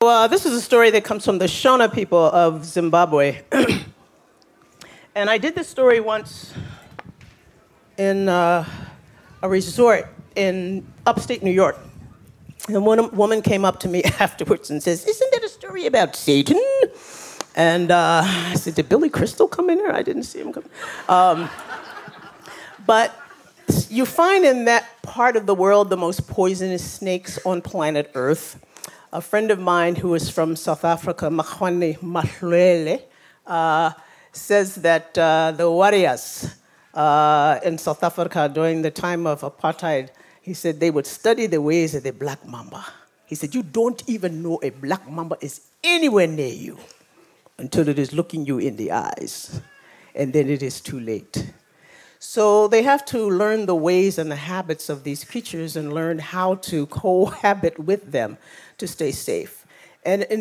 Well, this is a story that comes from the Shona people of Zimbabwe. And I did this story once in a resort in upstate New York. And one woman came up to me afterwards and says, "Isn't that a story about Satan?" And I said, "Did Billy Crystal come in here? I didn't see him come." But you find in that part of the world the most poisonous snakes on planet Earth. A friend of mine who is from South Africa, Makwane Mahlele, says that the warriors in South Africa during the time of apartheid, he said they would study the ways of the black mamba. He said, you don't even know a black mamba is anywhere near you until it is looking you in the eyes, and then it is too late. So they have to learn the ways and the habits of these creatures and learn how to cohabit with them to stay safe. And in